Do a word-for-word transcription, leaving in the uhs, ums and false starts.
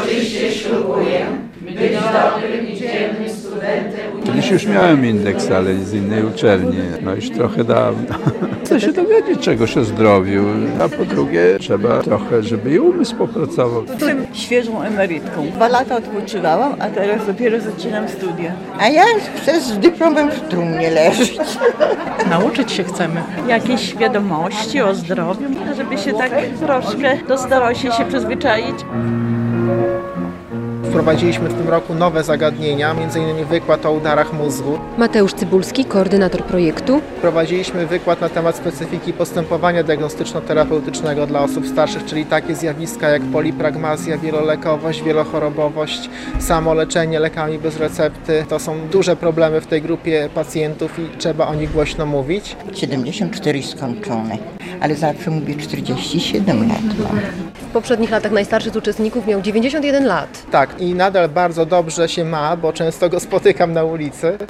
uroczyście ślubuję być dobrym i dzielnym studentem. Kiedyś już miałem indeks, ale z innej uczelni, no już trochę dawno. Chcę się dowiedzieć czegoś o zdrowiu, a po drugie trzeba trochę, żeby i umysł popracował. Jestem świeżą emerytką. Dwa lata odpoczywałam, a teraz dopiero zaczynam studia. A ja chcę z dyplomem w trumnie leżeć. Nauczyć się chcemy. Jakieś wiadomości o zdrowiu, żeby się tak troszkę dostało się się przyzwyczaić. Wprowadziliśmy w tym roku nowe zagadnienia, między innymi wykład o udarach mózgu. Mateusz Cybulski, koordynator projektu. Wprowadziliśmy wykład na temat specyfiki postępowania diagnostyczno-terapeutycznego dla osób starszych, czyli takie zjawiska jak polipragmazja, wielolekowość, wielochorobowość, samoleczenie lekami bez recepty. To są duże problemy w tej grupie pacjentów i trzeba o nich głośno mówić. siedemdziesiąt cztery skończone, ale zawsze mówię czterdzieści siedem lat mam. W poprzednich latach najstarszy z uczestników miał dziewięćdziesiąt jeden lat. Tak, i nadal bardzo dobrze się ma, bo często go spotykam na ulicy.